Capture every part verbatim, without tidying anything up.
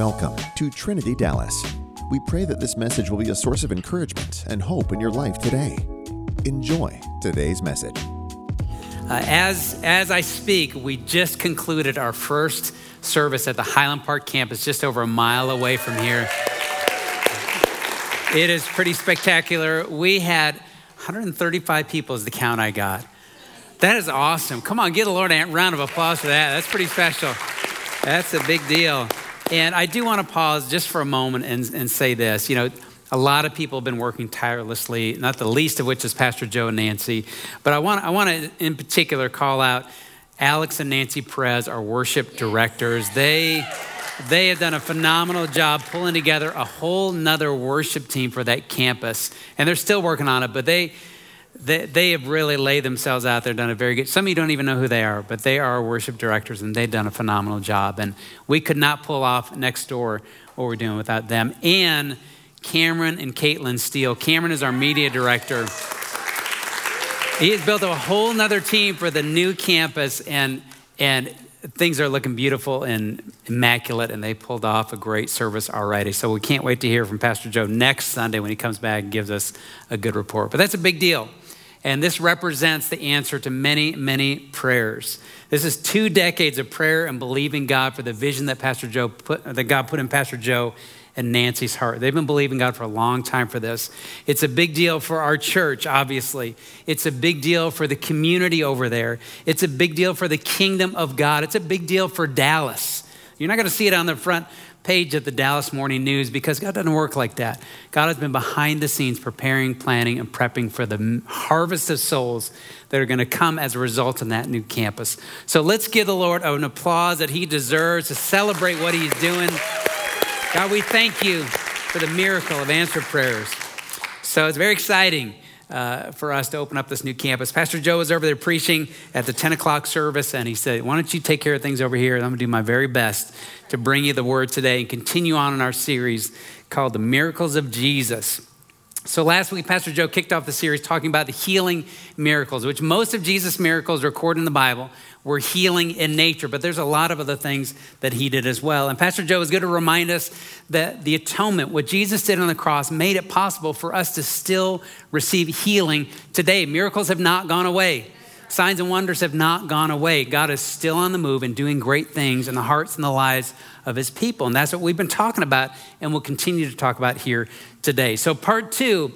Welcome to Trinity Dallas. We pray that this message will be a source of encouragement and hope in your life today. Enjoy today's message. Uh, as, as I speak, we just concluded our first service at the Highland Park campus, just over a mile away from here. It is pretty spectacular. We had one hundred thirty-five people is the count I got. That is awesome. Come on, give the Lord a round of applause for that. That's pretty special. That's a big deal. And I do want to pause just for a moment and, and say this. You know, a lot of people have been working tirelessly, not the least of which is Pastor Joe and Nancy. But I want, I want to, in particular, call out Alex and Nancy Perez, our worship directors. They, they have done a phenomenal job pulling together a whole nother worship team for that campus. And they're still working on it, but they... They, they have really laid themselves out there, done a very good, some of you don't even know who they are, but they are our worship directors and they've done a phenomenal job. And we could not pull off next door what we're doing without them. And Cameron and Caitlin Steele. Cameron is our media director. He has built a whole nother team for the new campus and, and things are looking beautiful and immaculate and they pulled off a great service already. So we can't wait to hear from Pastor Joe next Sunday when he comes back and gives us a good report. But that's a big deal. And this represents the answer to many, many prayers. This is two decades of prayer and believing God for the vision that Pastor Joe put, that God put in Pastor Joe and Nancy's heart. They've been believing God for a long time for this. It's a big deal for our church, obviously. It's a big deal for the community over there. It's a big deal for the kingdom of God. It's a big deal for Dallas. You're not going to see it on the front page of the Dallas Morning News because God doesn't work like that. God has been behind the scenes preparing, planning, and prepping for the harvest of souls that are going to come as a result of that new campus. So let's give the Lord an applause that he deserves to celebrate what he's doing. God, we thank you for the miracle of answered prayers. So it's very exciting uh, for us to open up this new campus. Pastor Joe was over there preaching at the ten o'clock service, and he said, why don't you take care of things over here? And I'm going to do my very best to bring you the word today and continue on in our series called The Miracles of Jesus. So last week, Pastor Joe kicked off the series talking about the healing miracles, which most of Jesus' miracles recorded in the Bible were healing in nature, but there's a lot of other things that he did as well. And Pastor Joe is going to remind us that the atonement, what Jesus did on the cross, made it possible for us to still receive healing today. Miracles have not gone away. Signs and wonders have not gone away. God is still on the move and doing great things in the hearts and the lives of his people. And that's what we've been talking about and we'll continue to talk about here today. So part two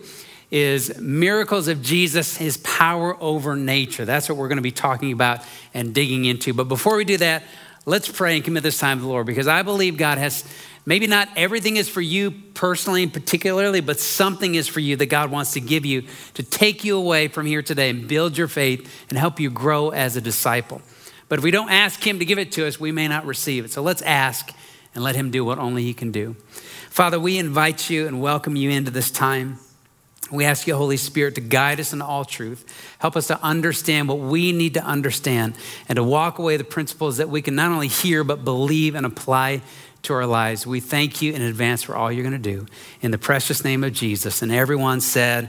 is miracles of Jesus, his power over nature. That's what we're going to be talking about and digging into. But before we do that, let's pray and commit this time to the Lord because I believe God has, maybe not everything is for you personally and particularly, but something is for you that God wants to give you to take you away from here today and build your faith and help you grow as a disciple. But if we don't ask him to give it to us, we may not receive it. So let's ask and let him do what only he can do. Father, we invite you and welcome you into this time. We ask you, Holy Spirit, to guide us in all truth. Help us to understand what we need to understand and to walk away the principles that we can not only hear, but believe and apply to our lives. We thank you in advance for all you're going to do. In the precious name of Jesus. And everyone said,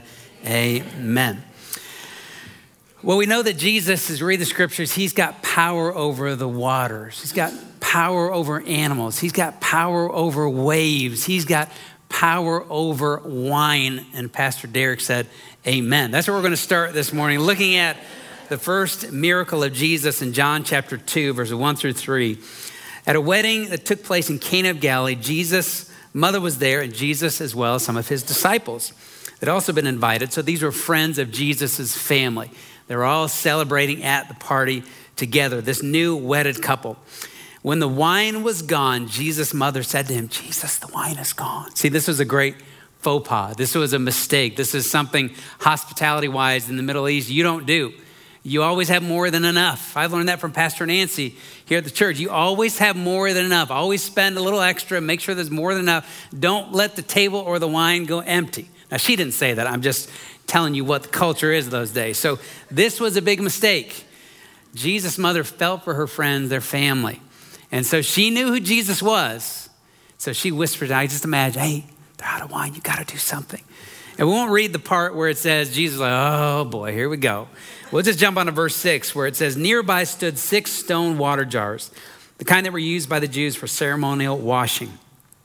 amen. Well, we know that Jesus, as we read the scriptures, he's got power over the waters. He's got power over animals. He's got power over waves. He's got power over wine. And Pastor Derek said, amen. That's where we're going to start this morning, looking at the first miracle of Jesus in John chapter two, verses one through three. At a wedding that took place in Cana of Galilee, Jesus' mother was there and Jesus as well as some of his disciples had also been invited. So these were friends of Jesus' family. They were all celebrating at the party together, this new wedded couple. When the wine was gone, Jesus' mother said to him, Jesus, the wine is gone. See, this was a great faux pas. This was a mistake. This is something hospitality-wise in the Middle East you don't do. You always have more than enough. I've learned that from Pastor Nancy here at the church. You always have more than enough. Always spend a little extra. Make sure there's more than enough. Don't let the table or the wine go empty. Now, she didn't say that. I'm just telling you what the culture is those days. So this was a big mistake. Jesus' mother felt for her friends, their family. And so she knew who Jesus was. So she whispered, I just imagine, hey, they're out of wine. You got to do something. And we won't read the part where it says, Jesus like, oh boy, here we go. We'll just jump on to verse six where it says, nearby stood six stone water jars, the kind that were used by the Jews for ceremonial washing.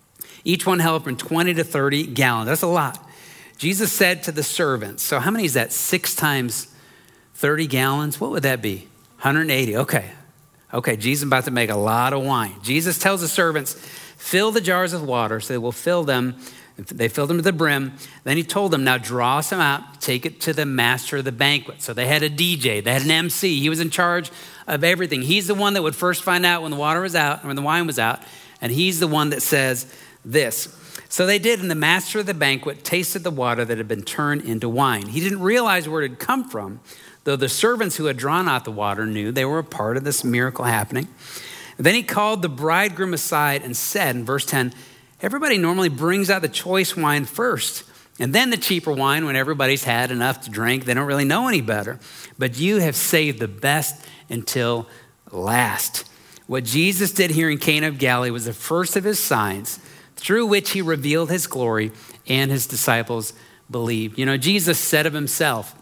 Each one held from twenty to thirty gallons. That's a lot. Jesus said to the servants, so how many is that? Six times thirty gallons? What would that be? one hundred eighty. Okay. Okay, Jesus is about to make a lot of wine. Jesus tells the servants, fill the jars with water. So they will fill them. They filled them to the brim. Then he told them, now draw some out, take it to the master of the banquet. So they had a D J, they had an M C. He was in charge of everything. He's the one that would first find out when the water was out, or when the wine was out. And he's the one that says this. So they did, and the master of the banquet tasted the water that had been turned into wine. He didn't realize where it had come from, though the servants who had drawn out the water knew they were a part of this miracle happening. And then he called the bridegroom aside and said in verse ten, everybody normally brings out the choice wine first, and then the cheaper wine when everybody's had enough to drink. They don't really know any better. But you have saved the best until last. What Jesus did here in Cana of Galilee was the first of his signs through which he revealed his glory, and his disciples believed. You know, Jesus said of himself,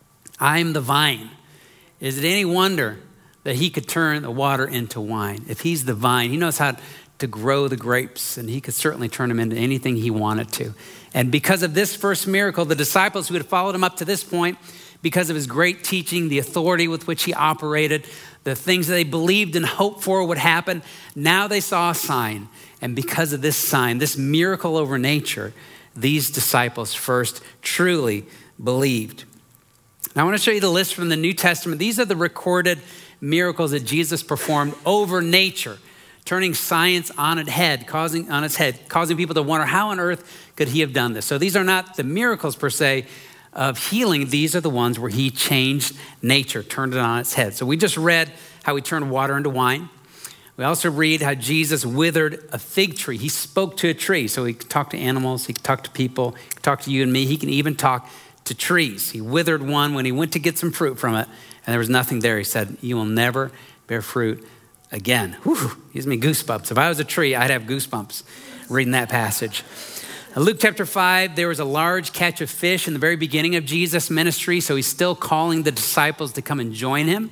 I am the vine. Is it any wonder that he could turn the water into wine? If he's the vine, he knows how to grow the grapes, and he could certainly turn them into anything he wanted to. And because of this first miracle, the disciples who had followed him up to this point, because of his great teaching, the authority with which he operated, the things that they believed and hoped for would happen, now they saw a sign. And because of this sign, this miracle over nature, these disciples first truly believed. Now I want to show you the list from the New Testament. These are the recorded miracles that Jesus performed over nature, turning science on its head, causing on its head, causing people to wonder how on earth could he have done this? So these are not the miracles per se of healing. These are the ones where he changed nature, turned it on its head. So we just read how he turned water into wine. We also read how Jesus withered a fig tree. He spoke to a tree. So he could talk to animals, he could talk to people, he could talk to you and me. He can even talk to trees. He withered one when he went to get some fruit from it, and there was nothing there. He said, you will never bear fruit again. Whew, gives me goosebumps. If I was a tree, I'd have goosebumps reading that passage. In Luke chapter five, there was a large catch of fish in the very beginning of Jesus' ministry, so he's still calling the disciples to come and join him.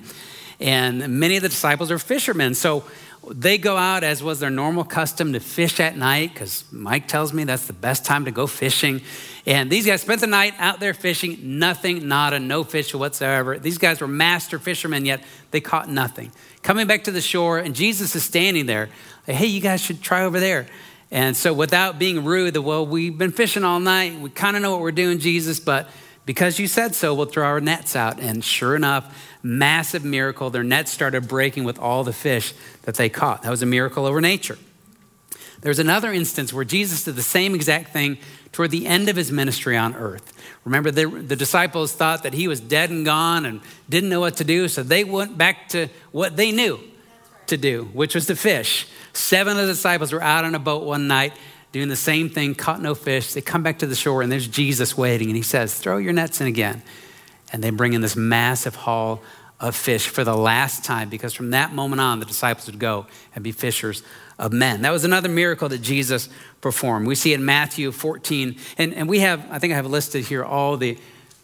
And many of the disciples are fishermen, so they go out, as was their normal custom, to fish at night, because Mike tells me that's the best time to go fishing. And these guys spent the night out there fishing, nothing, nada, no fish whatsoever. These guys were master fishermen, yet they caught nothing. Coming back to the shore, and Jesus is standing there, like, hey, you guys should try over there. And so without being rude, well, we've been fishing all night. We kind of know what we're doing, Jesus, but because you said so, we'll throw our nets out. And sure enough, massive miracle. Their nets started breaking with all the fish that they caught. That was a miracle over nature. There's another instance where Jesus did the same exact thing toward the end of his ministry on earth. Remember, the, the disciples thought that he was dead and gone and didn't know what to do, so they went back to what they knew to do, which was to fish. Seven of the disciples were out on a boat one night doing the same thing, caught no fish. They come back to the shore, and there's Jesus waiting, and he says, throw your nets in again. And they bring in this massive haul of fish for the last time, because from that moment on, the disciples would go and be fishers of men. That was another miracle that Jesus performed. We see in Matthew fourteen, and, and we have, I think I have listed here all the,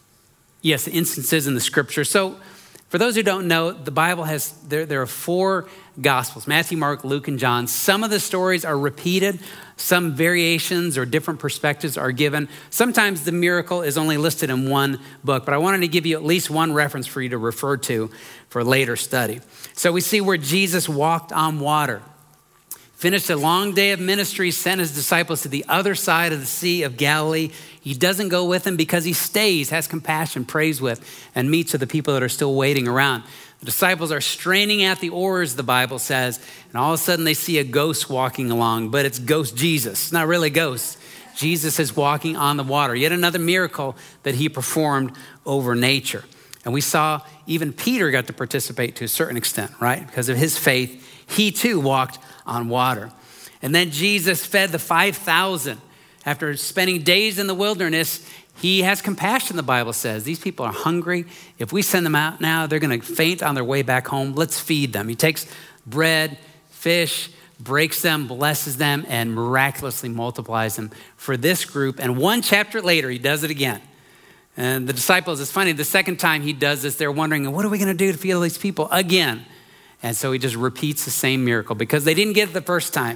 yes, the instances in the scripture. So for those who don't know, the Bible has, there, there are four Gospels, Matthew, Mark, Luke, and John. Some of the stories are repeated. Some variations or different perspectives are given. Sometimes the miracle is only listed in one book, but I wanted to give you at least one reference for you to refer to for later study. So we see where Jesus walked on water, finished a long day of ministry, sent his disciples to the other side of the Sea of Galilee. He doesn't go with them because he stays, has compassion, prays with, and meets with the people that are still waiting around. The disciples are straining at the oars, the Bible says, and all of a sudden they see a ghost walking along, but it's ghost Jesus. It's not really a ghost. Jesus is walking on the water. Yet another miracle that he performed over nature. And we saw even Peter got to participate to a certain extent, right? Because of his faith, he too walked on water. And then Jesus fed the five thousand. After spending days in the wilderness, he has compassion, the Bible says. These people are hungry. If we send them out now, they're going to faint on their way back home. Let's feed them. He takes bread, fish, breaks them, blesses them, and miraculously multiplies them for this group. And one chapter later, he does it again. And the disciples, it's funny, the second time he does this, they're wondering, what are we going to do to feed all these people again? And so he just repeats the same miracle because they didn't get it the first time.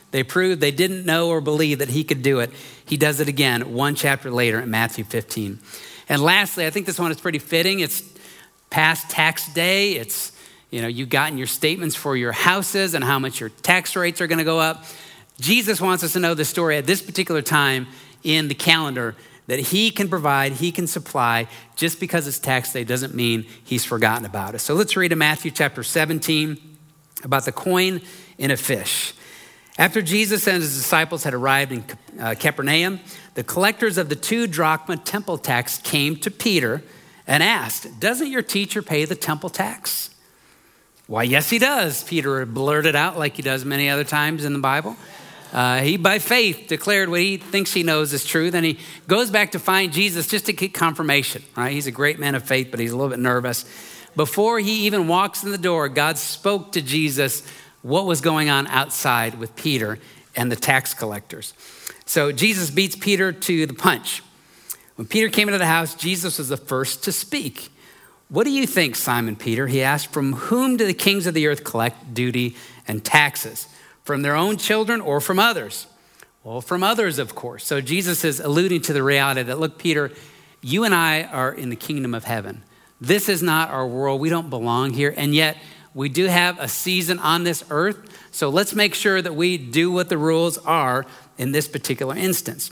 They proved they didn't know or believe that he could do it. He does it again one chapter later in Matthew fifteen. And lastly, I think this one is pretty fitting. It's past tax day. It's, you know, you've gotten your statements for your houses and how much your tax rates are going to go up. Jesus wants us to know the story at this particular time in the calendar that he can provide, he can supply. Just because it's tax day doesn't mean he's forgotten about us. So let's read in Matthew chapter seventeen about the coin in a fish. After Jesus and his disciples had arrived in uh, Capernaum, the collectors of the two drachma temple tax came to Peter and asked, "Doesn't your teacher pay the temple tax?" "Why, yes, he does," Peter blurted out like he does many other times in the Bible. Uh, he, by faith, declared what he thinks he knows is true. Then he goes back to find Jesus just to get confirmation, right? He's a great man of faith, but he's a little bit nervous. Before he even walks in the door, God spoke to Jesus what was going on outside with Peter and the tax collectors. So Jesus beats Peter to the punch. When Peter came into the house, Jesus was the first to speak. "What do you think, Simon Peter?" he asked. "From whom do the kings of the earth collect duty and taxes? From their own children or from others?" "Well, from others, of course." So Jesus is alluding to the reality that, look, Peter, you and I are in the kingdom of heaven. This is not our world. We don't belong here. And yet we do have a season on this earth. So let's make sure that we do what the rules are in this particular instance.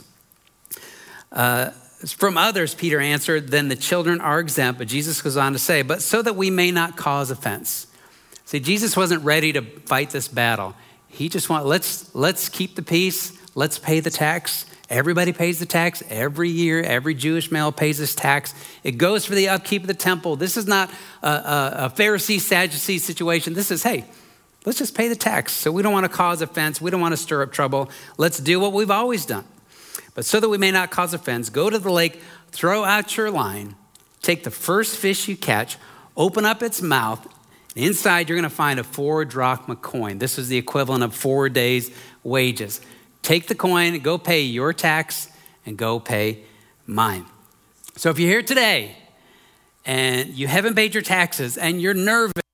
Uh, from others, Peter answered, "Then the children are exempt." But Jesus goes on to say, "But so that we may not cause offense." See, Jesus wasn't ready to fight this battle. He just wants, let's, let's keep the peace. Let's pay the tax. Everybody pays the tax every year. Every Jewish male pays his tax. It goes for the upkeep of the temple. This is not a, a, a Pharisee, Sadducee situation. This is, hey, let's just pay the tax. So we don't want to cause offense. We don't want to stir up trouble. Let's do what we've always done. But so that we may not cause offense, go to the lake, throw out your line, take the first fish you catch, open up its mouth. Inside, you're going to find a four drachma coin. This is the equivalent of four days' wages. Take the coin, go pay your tax, and go pay mine. So if you're here today and you haven't paid your taxes and you're nervous, what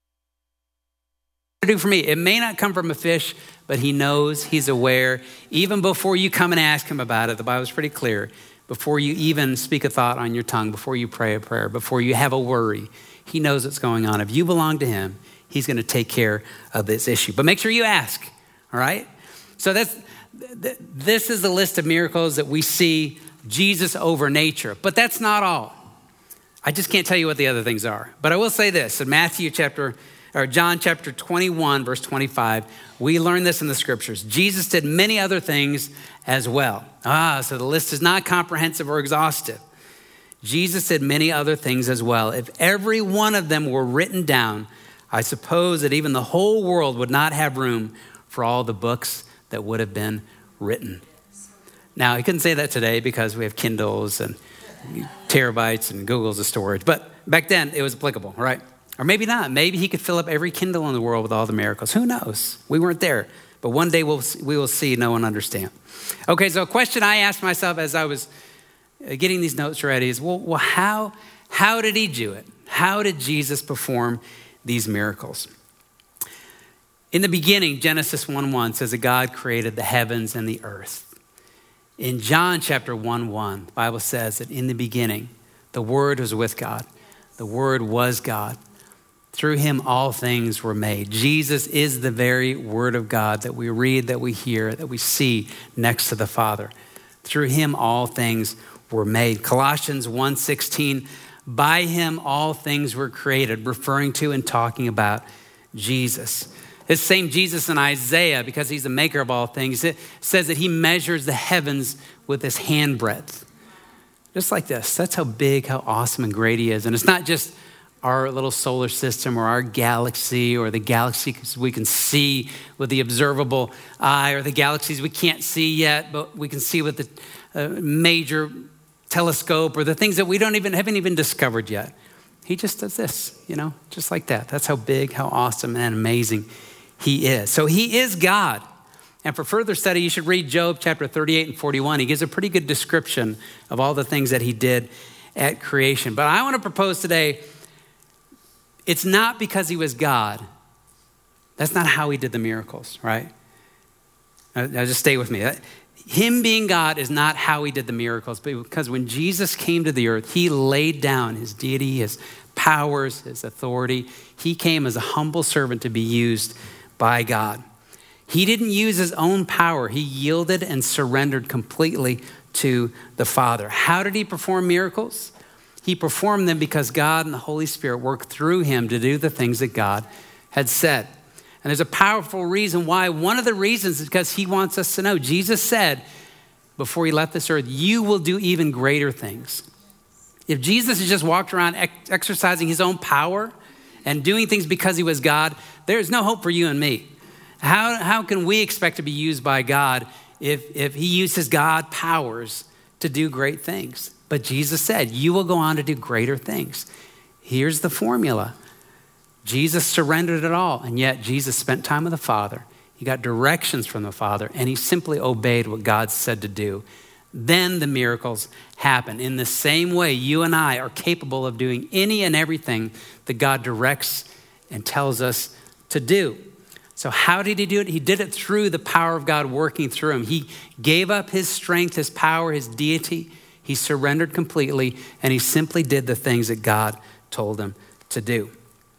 to do for me? It may not come from a fish, but he knows, he's aware. Even before you come and ask him about it, the Bible's pretty clear. Before you even speak a thought on your tongue, before you pray a prayer, before you have a worry, he knows what's going on. If you belong to him, he's going to take care of this issue. But make sure you ask, all right? So that's th- this is a list of miracles that we see Jesus over nature. But that's not all. I just can't tell you what the other things are. But I will say this. In Matthew chapter, or John chapter twenty-one, verse twenty-five, we learn this in the scriptures. Jesus did many other things as well. Ah, so the list is not comprehensive or exhaustive. Jesus did many other things as well. If every one of them were written down, I suppose that even the whole world would not have room for all the books that would have been written. Now, I couldn't say that today because we have Kindles and terabytes and Googles of storage, but back then it was applicable, right? Or maybe not. Maybe he could fill up every Kindle in the world with all the miracles. Who knows? We weren't there, but one day we'll, we will see, know, and understand. Okay, so a question I asked myself as I was getting these notes ready is, well, well how, how did he do it? How did Jesus perform these miracles? In the beginning, Genesis one one says that God created the heavens and the earth. In John chapter one one, the Bible says that in the beginning, the Word was with God. The Word was God. Through him, all things were made. Jesus is the very Word of God that we read, that we hear, that we see next to the Father. Through him, all things were made. Colossians one sixteen, by him all things were created, referring to and talking about Jesus. This same Jesus in Isaiah, because he's the maker of all things, it says that he measures the heavens with his handbreadth. Just like this. That's how big, how awesome and great he is. And it's not just our little solar system or our galaxy or the galaxies we can see with the observable eye or the galaxies we can't see yet, but we can see with the uh, major telescope or the things that we don't even haven't even discovered yet. He just does this, you know, just like that. That's how big, how awesome and amazing he is. So he is God. And for further study, you should read Job chapter thirty-eight and forty-one. He gives a pretty good description of all the things that he did at creation. But I want to propose today, it's not because he was God. That's not how he did the miracles, right? Now, now just stay with me. Him being God is not how he did the miracles, but because when Jesus came to the earth, he laid down his deity, his powers, his authority. He came as a humble servant to be used by God. He didn't use his own power. He yielded and surrendered completely to the Father. How did he perform miracles? He performed them because God and the Holy Spirit worked through him to do the things that God had said. And there's a powerful reason why. One of the reasons is because he wants us to know. Jesus said before he left this earth, you will do even greater things. If Jesus had just walked around ex- exercising his own power and doing things because he was God, there's no hope for you and me. How, how can we expect to be used by God if, if he used his God powers to do great things? But Jesus said, you will go on to do greater things. Here's the formula. Jesus surrendered it all, and yet Jesus spent time with the Father. He got directions from the Father, and he simply obeyed what God said to do. Then the miracles happen. In the same way, you and I are capable of doing any and everything that God directs and tells us to do. So how did he do it? He did it through the power of God working through him. He gave up his strength, his power, his deity. He surrendered completely, and he simply did the things that God told him to do.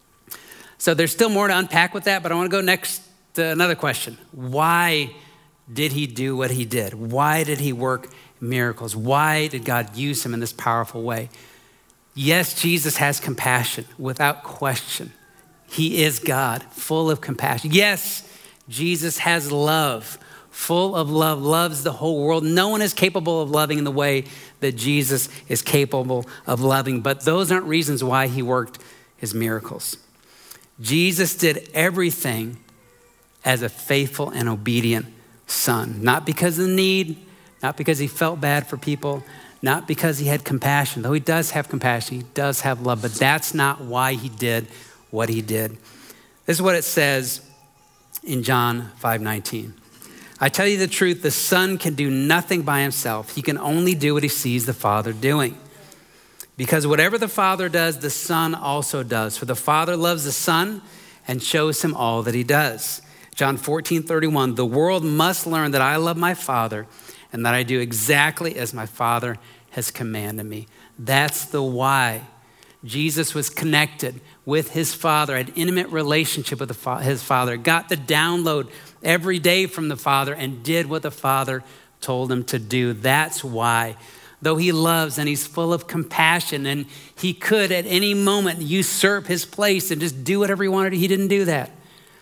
So there's still more to unpack with that, but I want to go next to another question. Why did he do what he did? Why did he work miracles? Why did God use him in this powerful way? Yes, Jesus has compassion without question. He is God, full of compassion. Yes, Jesus has love, full of love, loves the whole world. No one is capable of loving in the way that Jesus is capable of loving, but those aren't reasons why he worked his miracles. Jesus did everything as a faithful and obedient son, not because of the need, not because he felt bad for people, not because he had compassion, though he does have compassion, he does have love, but that's not why he did what he did. This is what it says in John five nineteen. I tell you the truth, the Son can do nothing by himself. He can only do what he sees the Father doing. Because whatever the Father does, the Son also does. For the Father loves the Son and shows him all that he does. John fourteen thirty-one, the world must learn that I love my Father and that I do exactly as my Father has commanded me. That's the why. Jesus was connected with his Father, had an intimate relationship with the fa- his Father, got the download every day from the Father and did what the Father told him to do. That's why. Though he loves and he's full of compassion and he could at any moment usurp his place and just do whatever he wanted, he didn't do that.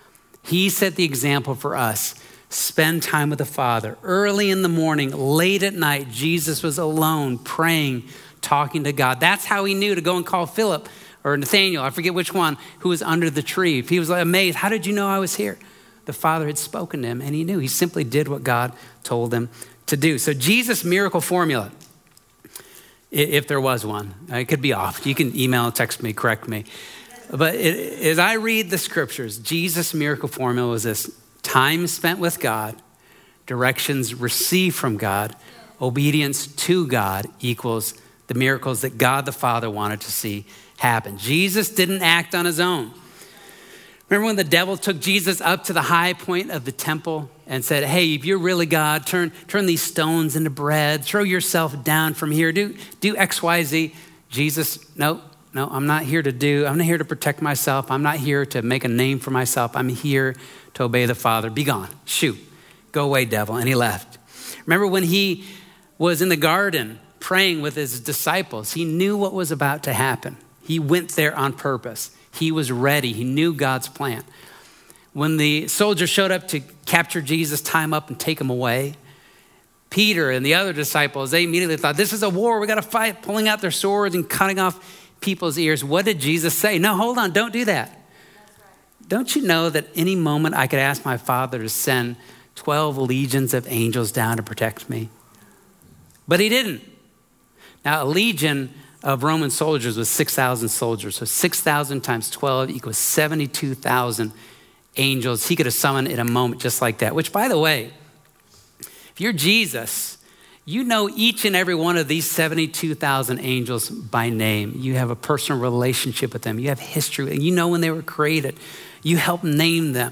He set the example for us. Spend time with the Father. Early in the morning, late at night, Jesus was alone, praying, talking to God. That's how he knew to go and call Philip or Nathaniel, I forget which one, who was under the tree. He was amazed. How did you know I was here? The Father had spoken to him and he knew. He simply did what God told him to do. So Jesus' miracle formula, if there was one, it could be off. You can email, text me, correct me. But it, as I read the scriptures, Jesus' miracle formula was this: time spent with God, directions received from God, obedience to God equals the miracles that God the Father wanted to see happen. Jesus didn't act on his own. Remember when the devil took Jesus up to the high point of the temple and said, hey, if you're really God, turn, turn these stones into bread, throw yourself down from here, do, do X, Y, Z. Jesus, no, no, I'm not here to do, I'm not here to protect myself. I'm not here to make a name for myself. I'm here to obey the Father. Be gone, shoot, go away, devil. And he left. Remember when he was in the garden praying with his disciples, he knew what was about to happen. He went there on purpose. He was ready. He knew God's plan. When the soldiers showed up to capture Jesus, tie him up and take him away, Peter and the other disciples, they immediately thought, this is a war. We got to fight, pulling out their swords and cutting off people's ears. What did Jesus say? No, hold on, don't do that. Right. Don't you know that any moment I could ask my Father to send twelve legions of angels down to protect me? But he didn't. Now, a legion of Roman soldiers was six thousand soldiers. So six thousand times twelve equals seventy-two thousand angels. He could have summoned in a moment just like that, which, by the way, if you're Jesus, you know each and every one of these seventy-two thousand angels by name. You have a personal relationship with them. You have history. You know when they were created. You help name them.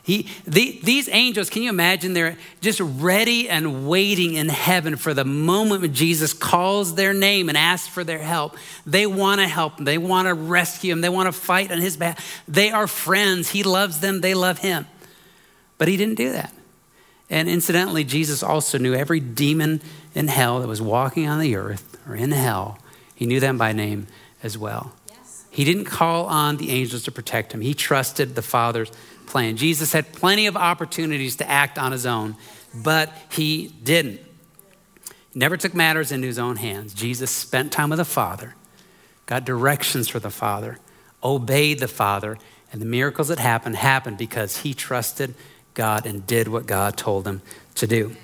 He, the, these angels, can you imagine? They're just ready and waiting in heaven for the moment when Jesus calls their name and asks for their help. They want to help him. They want to rescue him. They want to fight on his behalf. They are friends. He loves them. They love him. But he didn't do that. And incidentally, Jesus also knew every demon in hell that was walking on the earth or in hell. He knew them by name as well. Yes. He didn't call on the angels to protect him. He trusted the Father's plan. Jesus had plenty of opportunities to act on his own, but he didn't. He never took matters into his own hands. Jesus spent time with the Father, got directions from the Father, obeyed the Father, and the miracles that happened happened because he trusted God and did what God told him to do.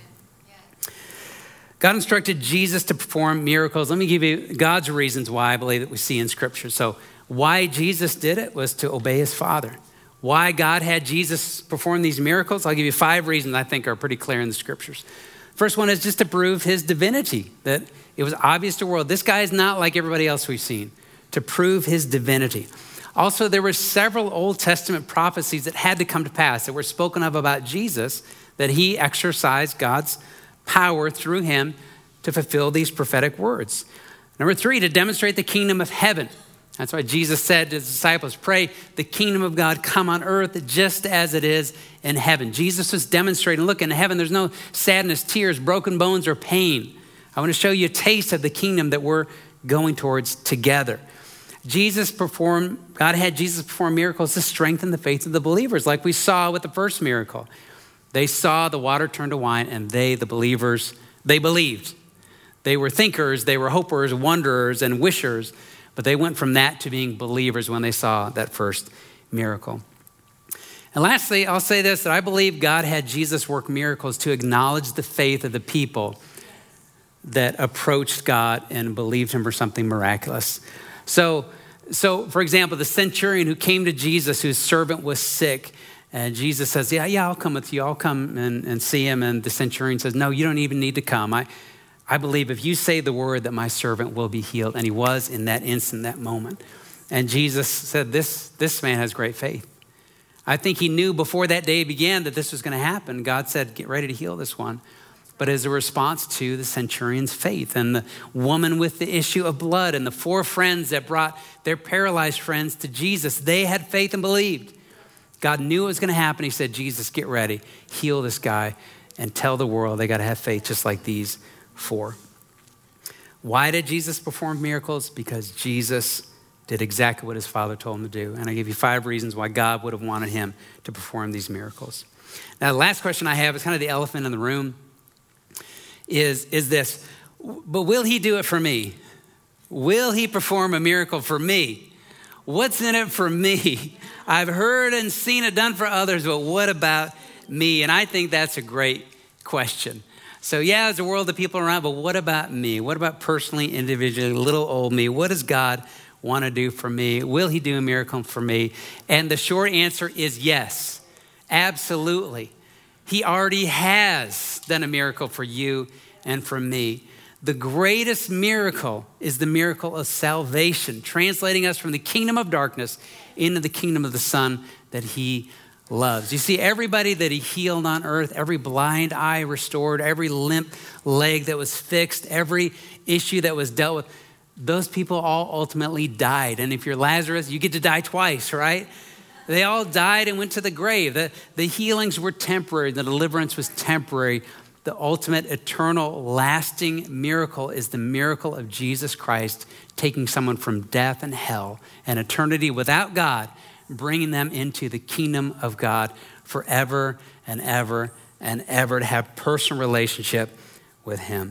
God instructed Jesus to perform miracles. Let me give you God's reasons why I believe that we see in Scripture. So why Jesus did it was to obey his Father. Why God had Jesus perform these miracles, I'll give you five reasons I think are pretty clear in the Scriptures. First one is just to prove his divinity, that it was obvious to the world. This guy is not like everybody else we've seen, to prove his divinity. Also, there were several Old Testament prophecies that had to come to pass that were spoken of about Jesus, that he exercised God's power through him to fulfill these prophetic words. Number three, to demonstrate the kingdom of heaven. That's why Jesus said to his disciples, pray the kingdom of God come on earth just as it is in heaven. Jesus was demonstrating, look, in heaven, there's no sadness, tears, broken bones, or pain. I want to show you a taste of the kingdom that we're going towards together. Jesus performed, God had Jesus perform miracles to strengthen the faith of the believers, like we saw with the first miracle. They saw the water turn to wine, and they, the believers, they believed. They were thinkers, they were hopers, wonderers, and wishers. But they went from that to being believers when they saw that first miracle. And lastly, I'll say this, that I believe God had Jesus work miracles to acknowledge the faith of the people that approached God and believed him for something miraculous. So, so for example, the centurion who came to Jesus, whose servant was sick, and Jesus says, yeah, yeah, I'll come with you. I'll come and, and see him. And the centurion says, no, you don't even need to come. I I believe if you say the word that my servant will be healed. And he was in that instant, that moment. And Jesus said, this, this man has great faith. I think he knew before that day began that this was going to happen. God said, get ready to heal this one. But as a response to the centurion's faith and the woman with the issue of blood and the four friends that brought their paralyzed friends to Jesus, they had faith and believed. God knew it was going to happen. He said, Jesus, get ready, heal this guy and tell the world they got to have faith just like these four. Why did Jesus perform miracles? Because Jesus did exactly what his Father told him to do. And I give you five reasons why God would have wanted him to perform these miracles. Now, the last question I have is kind of the elephant in the room is, is this, but will he do it for me? Will he perform a miracle for me? What's in it for me? I've heard and seen it done for others, but what about me? And I think that's a great question. So yeah, there's a world of people around, but what about me? What about personally, individually, little old me? What does God want to do for me? Will he do a miracle for me? And the short answer is yes, absolutely. He already has done a miracle for you and for me. The greatest miracle is the miracle of salvation, translating us from the kingdom of darkness into the kingdom of the Son that he loves. You see, everybody that he healed on earth, every blind eye restored, every limp leg that was fixed, every issue that was dealt with, those people all ultimately died. And if you're Lazarus, you get to die twice, right? They all died and went to the grave. The, the healings were temporary. The deliverance was temporary. The ultimate, eternal, lasting miracle is the miracle of Jesus Christ taking someone from death and hell and eternity without God, bringing them into the kingdom of God forever and ever and ever to have personal relationship with him.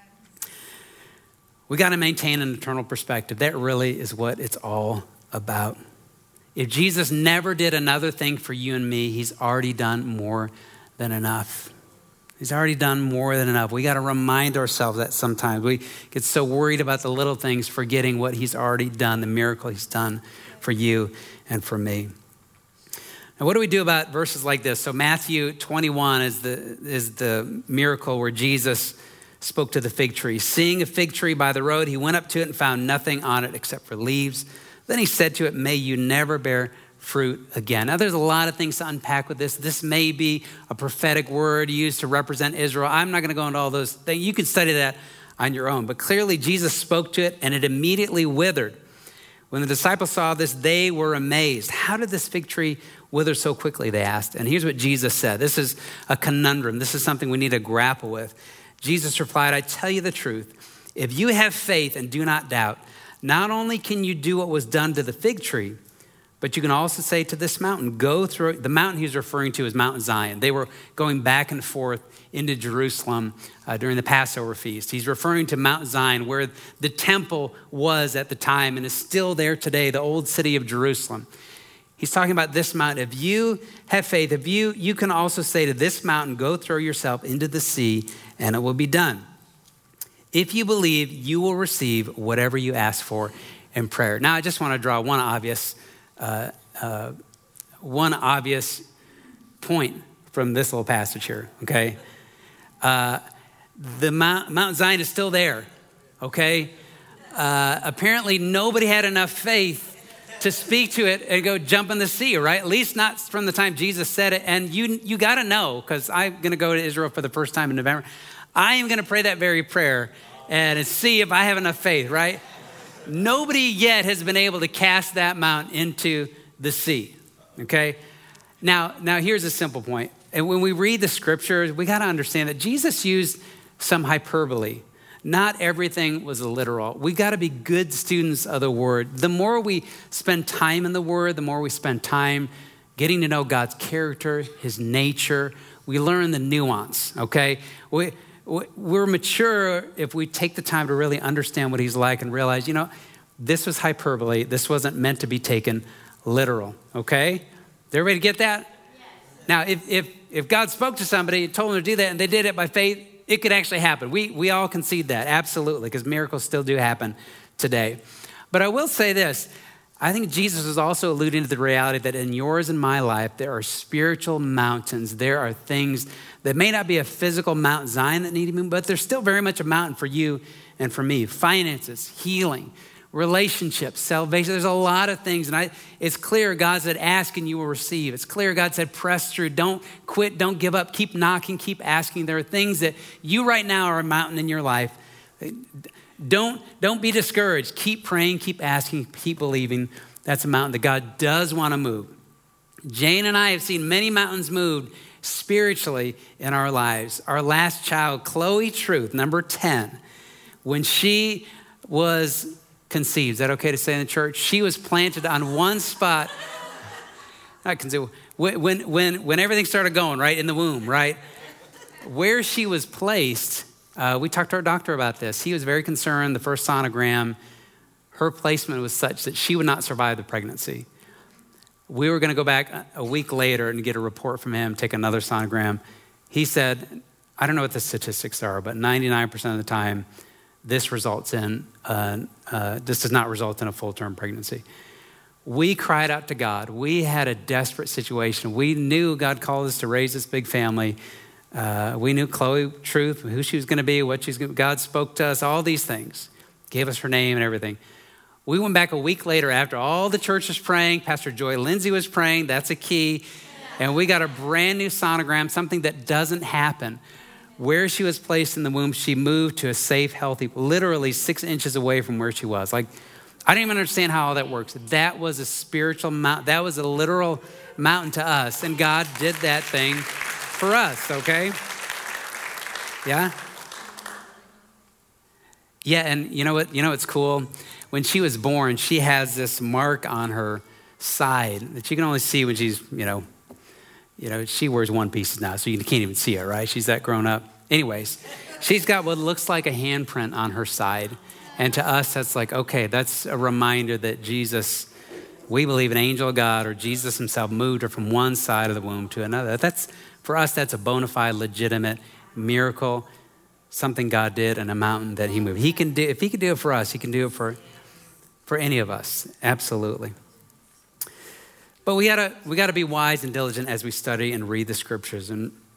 We got to maintain an eternal perspective. That really is what it's all about. If Jesus never did another thing for you and me, he's already done more than enough. He's already done more than enough. We got to remind ourselves that sometimes. We get so worried about the little things, forgetting what he's already done, the miracle he's done for you and for me. Now, what do we do about verses like this? So Matthew twenty-one is the, is the miracle where Jesus spoke to the fig tree. Seeing a fig tree by the road, he went up to it and found nothing on it except for leaves. Then he said to it, may you never bear fruit again. Now, there's a lot of things to unpack with this. This may be a prophetic word used to represent Israel. I'm not going to go into all those things. You can study that on your own. But clearly, Jesus spoke to it, and it immediately withered. When the disciples saw this, they were amazed. How did this fig tree wither so quickly, they asked. And here's what Jesus said. This is a conundrum. This is something we need to grapple with. Jesus replied, I tell you the truth. If you have faith and do not doubt, not only can you do what was done to the fig tree, but you can also say to this mountain, go through. The mountain he's referring to is Mount Zion. They were going back and forth into Jerusalem uh, during the Passover feast. He's referring to Mount Zion, where the temple was at the time and is still there today, the old city of Jerusalem. He's talking about this mountain. If you have faith, if you, you can also say to this mountain, go throw yourself into the sea and it will be done. If you believe, you will receive whatever you ask for in prayer. Now, I just want to draw one obvious Uh, uh, one obvious point from this little passage here, okay? Uh, the Mount, Mount Zion is still there, okay? Uh, apparently, nobody had enough faith to speak to it and go jump in the sea, right? At least not from the time Jesus said it. And you, you got to know, because I'm going to go to Israel for the first time in November. I am going to pray that very prayer and see if I have enough faith, right? Nobody yet has been able to cast that mountain into the sea, okay? Now, now here's a simple point. And when we read the scriptures, we got to understand that Jesus used some hyperbole. Not everything was literal. We got to be good students of the word. The more we spend time in the word, the more we spend time getting to know God's character, his nature, we learn the nuance, okay? We, We're mature if we take the time to really understand what he's like and realize, you know, this was hyperbole. This wasn't meant to be taken literal, okay? Everybody get that? Yes. Now, if, if, if God spoke to somebody, told them to do that, and they did it by faith, it could actually happen. We, we all concede that, absolutely, because miracles still do happen today. But I will say this. I think Jesus is also alluding to the reality that in yours and my life, there are spiritual mountains. There are things that may not be a physical Mount Zion that need to move, but there's still very much a mountain for you and for me. Finances, healing, relationships, salvation. There's a lot of things. And I, it's clear God said, ask and you will receive. It's clear God said, press through. Don't quit. Don't give up. Keep knocking. Keep asking. There are things that you right now are a mountain in your life. Don't, don't be discouraged. Keep praying, keep asking, keep believing. That's a mountain that God does want to move. Jane and I have seen many mountains moved spiritually in our lives. Our last child, Chloe Truth, number ten, when she was conceived, is that okay to say in the church? She was planted on one spot. I can say, when, when, when everything started going, right, in the womb, right? Where she was placed, Uh, we talked to our doctor about this. He was very concerned. The first sonogram, her placement was such that she would not survive the pregnancy. We were going to go back a week later and get a report from him, take another sonogram. He said, I don't know what the statistics are, but ninety-nine percent of the time, this results in, uh, uh, this does not result in a full-term pregnancy. We cried out to God. We had a desperate situation. We knew God called us to raise this big family. Uh, we knew Chloe Truth, who she was going to be, what she's going to, God spoke to us, all these things, gave us her name and everything. We went back a week later after all the church was praying. Pastor Joy Lindsay was praying. That's a key. And we got a brand new sonogram, something that doesn't happen. Where she was placed in the womb, she moved to a safe, healthy, literally six inches away from where she was. Like, I don't even understand how all that works. That was a spiritual mountain. That was a literal mountain to us. And God did that thing for us, okay? Yeah? Yeah, and you know what? You know what's cool? When she was born, she has this mark on her side that you can only see when she's, you know, you know, she wears one piece now, so you can't even see it, right? She's that grown up. Anyways, she's got what looks like a handprint on her side. And to us, that's like, okay, that's a reminder that Jesus, we believe an angel of God or Jesus himself moved her from one side of the womb to another. That's, for us, that's a bona fide, legitimate miracle, something God did in a mountain that he moved. He can do, if he can do it for us, he can do it for, for any of us, absolutely. But we gotta, we gotta be wise and diligent as we study and read the scriptures. And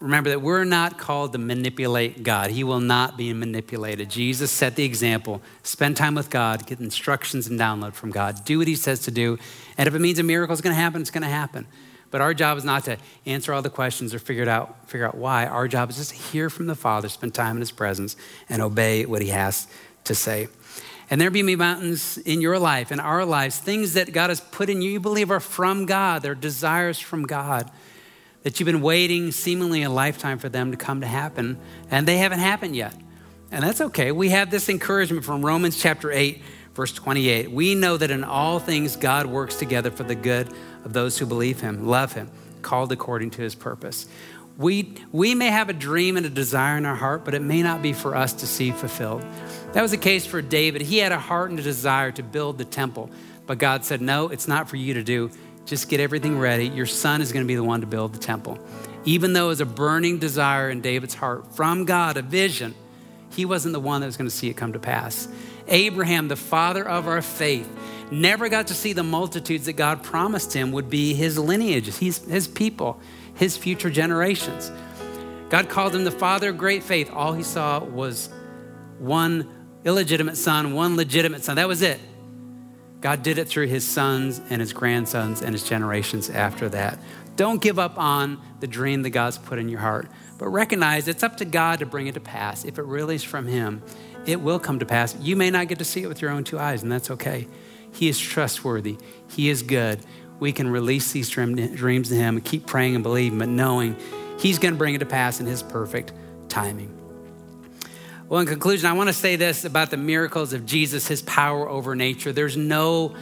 remember that we're not called to manipulate God. He will not be manipulated. Jesus set the example. Spend time with God, get instructions and download from God. Do what he says to do. And if it means a miracle is going to happen, it's going to happen. But our job is not to answer all the questions or figure it out, figure out why. Our job is just to hear from the Father, spend time in his presence, and obey what he has to say. And there be mountains in your life, in our lives, things that God has put in you, you believe are from God. They're desires from God that you've been waiting seemingly a lifetime for them to come to happen, and they haven't happened yet. And that's okay. We have this encouragement from Romans chapter eight, verse twenty-eight. We know that in all things God works together for the good of those who believe him, love him, called according to his purpose. We, we may have a dream and a desire in our heart, but it may not be for us to see fulfilled. That was the case for David. He had a heart and a desire to build the temple, but God said, no, it's not for you to do. Just get everything ready. Your son is going to be the one to build the temple. Even though it was a burning desire in David's heart from God, a vision, he wasn't the one that was going to see it come to pass. Abraham, the father of our faith, never got to see the multitudes that God promised him would be his lineage, his, his people, his future generations. God called him the father of great faith. All he saw was one illegitimate son, one legitimate son. That was it. God did it through his sons and his grandsons and his generations after that. Don't give up on the dream that God's put in your heart, but recognize it's up to God to bring it to pass. If it really is from him, it will come to pass. You may not get to see it with your own two eyes, and that's okay. He is trustworthy. He is good. We can release these dreams to him and keep praying and believing, but knowing he's going to bring it to pass in his perfect timing. Well, in conclusion, I want to say this about the miracles of Jesus, his power over nature. There's no,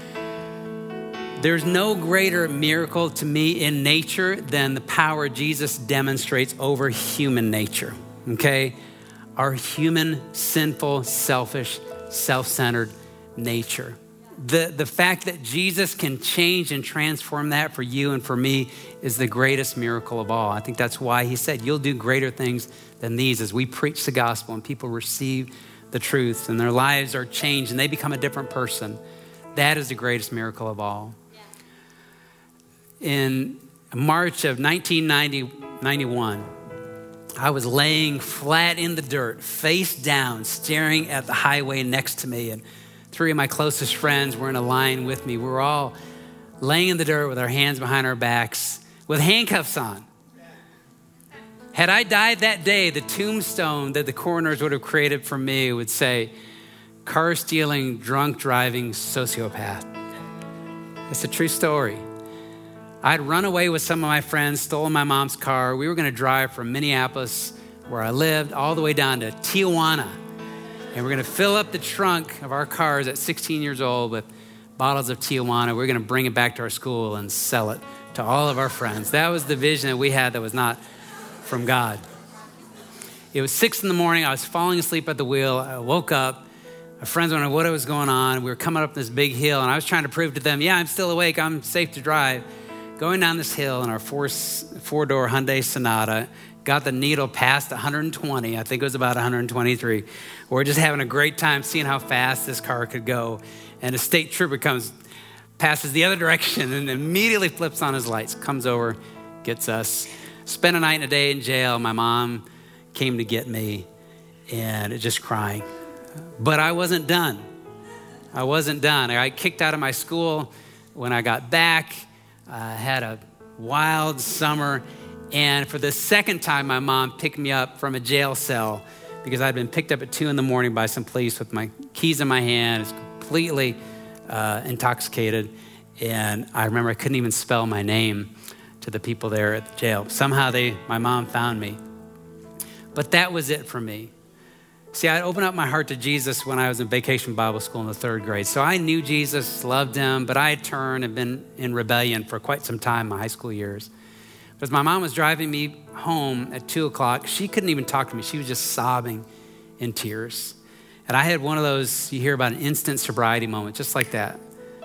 there's no greater miracle to me in nature than the power Jesus demonstrates over human nature, okay? Our human, sinful, selfish, self-centered nature. The, the fact that Jesus can change and transform that for you and for me is the greatest miracle of all. I think that's why he said, you'll do greater things than these as we preach the gospel and people receive the truth and their lives are changed and they become a different person. That is the greatest miracle of all. In March of nineteen ninety-one, I was laying flat in the dirt, face down, staring at the highway next to me, and three of my closest friends were in a line with me. We were all laying in the dirt with our hands behind our backs with handcuffs on. Had I died that day, the tombstone that the coroners would have created for me would say, car stealing, drunk driving, sociopath. It's a true story. I'd run away with some of my friends, stolen my mom's car. We were going to drive from Minneapolis, where I lived, all the way down to Tijuana. And we're going to fill up the trunk of our cars at sixteen years old with bottles of Tijuana. We're going to bring it back to our school and sell it to all of our friends. That was the vision that we had that was not from God. It was six in the morning. I was falling asleep at the wheel. I woke up. My friends wondered what was going on. We were coming up this big hill, and I was trying to prove to them, yeah, I'm still awake. I'm safe to drive. Going down this hill in our four, four-door Hyundai Sonata, got the needle past one hundred twenty. I think it was about one hundred twenty-three. We're just having a great time seeing how fast this car could go. And a state trooper comes, passes the other direction and immediately flips on his lights, comes over, gets us. Spent a night and a day in jail. My mom came to get me and just crying. But I wasn't done. I wasn't done. I got kicked out of my school when I got back. I had a wild summer. And for the second time, my mom picked me up from a jail cell because I'd been picked up at two in the morning by some police with my keys in my hand. I was completely uh, intoxicated. And I remember I couldn't even spell my name to the people there at the jail. Somehow they, my mom found me. But that was it for me. See, I opened up my heart to Jesus when I was in vacation Bible school in the third grade. So I knew Jesus, loved him, but I had turned and been in rebellion for quite some time in my high school years. But as my mom was driving me home at two o'clock, she couldn't even talk to me. She was just sobbing in tears. And I had one of those, you hear about an instant sobriety moment, just like that.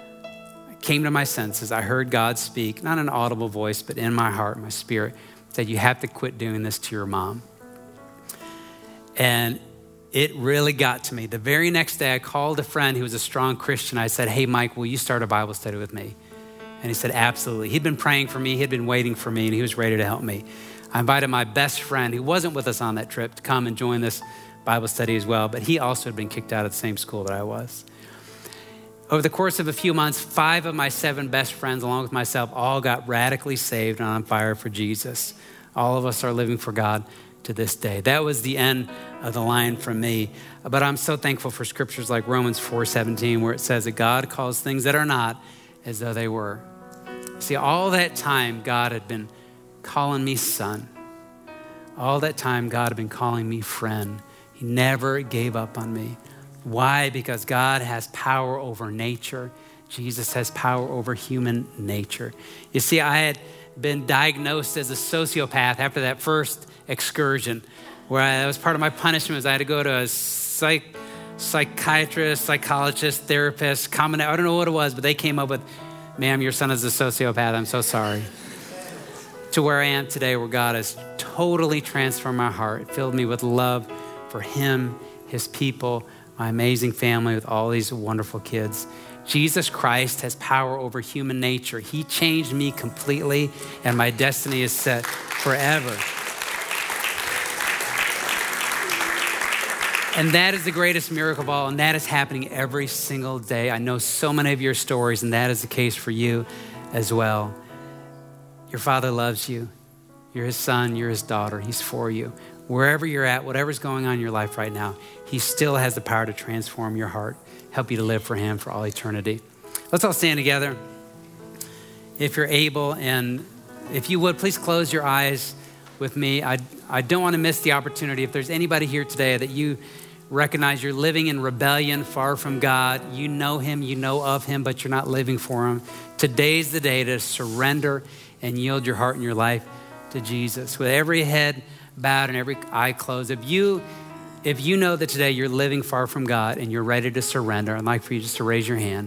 I came to my senses. I heard God speak, not an audible voice, but in my heart, my spirit, said, you have to quit doing this to your mom. And it really got to me. The very next day, I called a friend who was a strong Christian. I said, hey, Mike, will you start a Bible study with me? And he said, absolutely. He'd been praying for me. He'd been waiting for me, and he was ready to help me. I invited my best friend, who wasn't with us on that trip, to come and join this Bible study as well, but he also had been kicked out of the same school that I was. Over the course of a few months, five of my seven best friends, along with myself, all got radically saved and on fire for Jesus. All of us are living for God to this day. That was the end of the line for me. But I'm so thankful for scriptures like Romans four seventeen, where it says that God calls things that are not as though they were. See, all that time, God had been calling me son. All that time, God had been calling me friend. He never gave up on me. Why? Because God has power over nature. Jesus has power over human nature. You see, I had been diagnosed as a sociopath after that first excursion, where I, that was part of my punishment, was I had to go to a psych, psychiatrist, psychologist, therapist, common, I don't know what it was, but they came up with, ma'am, your son is a sociopath, I'm so sorry. To where I am today, where God has totally transformed my heart, filled me with love for him, his people, my amazing family with all these wonderful kids. Jesus Christ has power over human nature. He changed me completely, and my destiny is set forever. And that is the greatest miracle of all, and that is happening every single day. I know so many of your stories, and that is the case for you as well. Your Father loves you. You're his son, you're his daughter. He's for you. Wherever you're at, whatever's going on in your life right now, he still has the power to transform your heart, help you to live for him for all eternity. Let's all stand together if you're able. And if you would, please close your eyes with me. I, I don't want to miss the opportunity. If there's anybody here today that you recognize you're living in rebellion, far from God, you know him, you know of him, but you're not living for him, today's the day to surrender and yield your heart and your life to Jesus. With every head bowed and every eye closed, if you if you know that today you're living far from God and you're ready to surrender, I'd like for you just to raise your hand.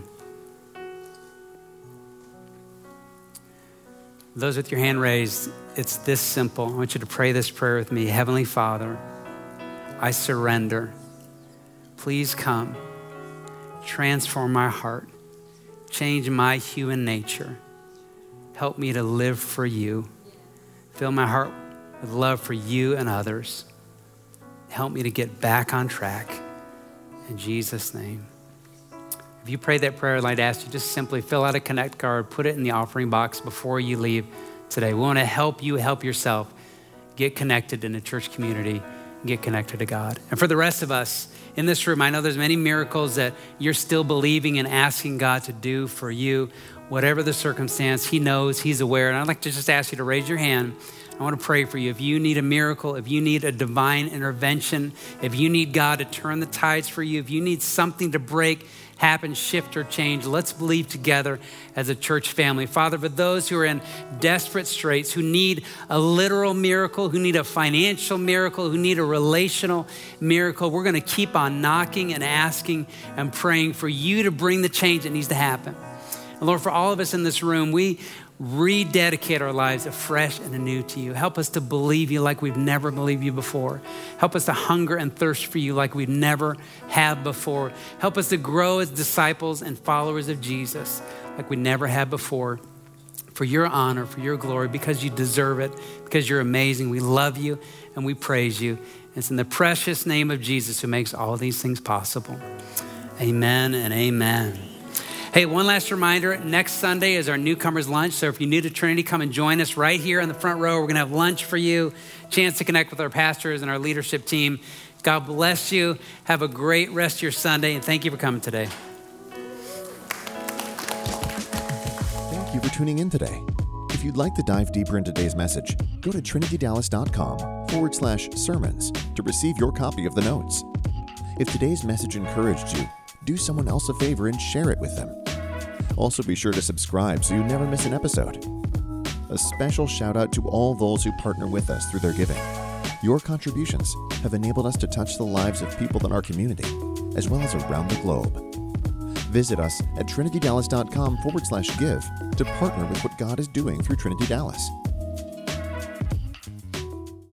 Those with your hand raised, it's this simple. I want you to pray this prayer with me. Heavenly Father, I surrender. Please come, transform my heart, change my human nature. Help me to live for you. Fill my heart with love for you and others. Help me to get back on track. In Jesus' name. If you prayed that prayer, I'd like to ask you just simply fill out a connect card, put it in the offering box before you leave today. We want to help you help yourself get connected in a church community, get connected to God. And for the rest of us in this room, I know there's many miracles that you're still believing and asking God to do for you. Whatever the circumstance, he knows, he's aware. And I'd like to just ask you to raise your hand. I want to pray for you. If you need a miracle, if you need a divine intervention, if you need God to turn the tides for you, if you need something to break, happen, shift, or change, let's believe together as a church family. Father, for those who are in desperate straits, who need a literal miracle, who need a financial miracle, who need a relational miracle, we're going to keep on knocking and asking and praying for you to bring the change that needs to happen. And Lord, for all of us in this room, we rededicate our lives afresh and anew to you. Help us to believe you like we've never believed you before. Help us to hunger and thirst for you like we've never have before. Help us to grow as disciples and followers of Jesus like we never have before. For your honor, for your glory, because you deserve it, because you're amazing. We love you and we praise you. It's in the precious name of Jesus who makes all these things possible. Amen and amen. Hey, one last reminder, next Sunday is our newcomers lunch. So if you're new to Trinity, come and join us right here in the front row. We're gonna have lunch for you, chance to connect with our pastors and our leadership team. God bless you. Have a great rest of your Sunday, and thank you for coming today. Thank you for tuning in today. If you'd like to dive deeper into today's message, go to trinitydallas.com forward slash sermons to receive your copy of the notes. If today's message encouraged you, do someone else a favor and share it with them. Also be sure to subscribe so you never miss an episode. A special shout out to all those who partner with us through their giving. Your contributions have enabled us to touch the lives of people in our community, as well as around the globe. Visit us at trinitydallas.com forward slash give to partner with what God is doing through Trinity Dallas.